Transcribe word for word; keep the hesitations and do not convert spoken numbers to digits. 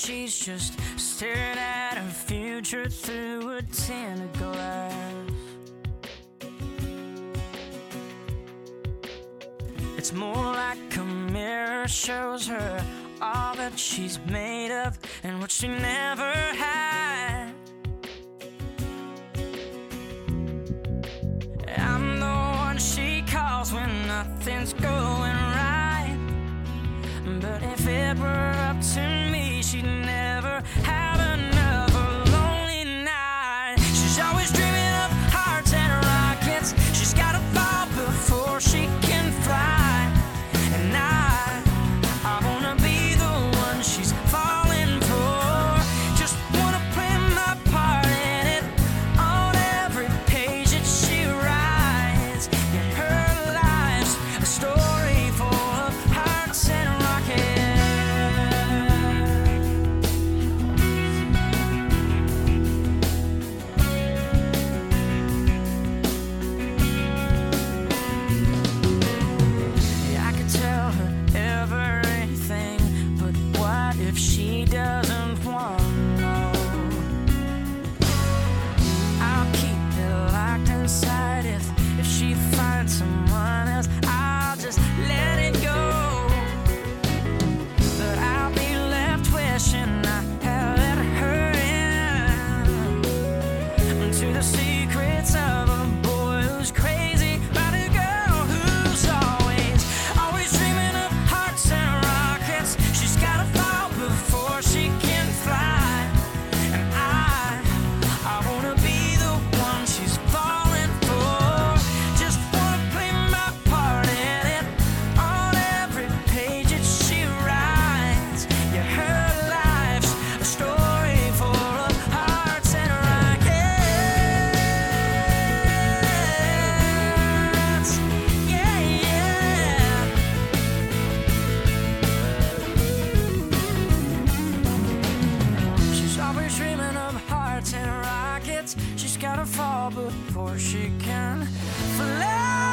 she's just staring at her future through a tinted glass. It's more like a mirror shows her all that she's made of and what she never had. I'm the one she calls when nothing's going right, but if it were up to me, she'd never have another lonely night. She's always dreaming of hearts and rockets. She's gotta fall before she can fly. And I, I wanna be the one she's falling for. Just wanna play my part in it on every page that she writes. Yeah, her life's a story full of hearts and rockets. Yeah, I could tell her everything, but what if she doesn't want to know? I'll keep it locked inside. If, if she finds someone else, I'll just let it go. But I'll be left wishing I had let her in to the secrets of a boy who's crazy about a girl who's always, always dreaming of hearts and rockets. She's gotta fall before she can fly. And I, I wanna be the one she's falling for. Just wanna play my part in it on every page that she writes. Yeah, her life's a story full of hearts and rockets. Yeah, yeah. She's always dreaming of hearts and rockets. She's gotta fall before she can fly.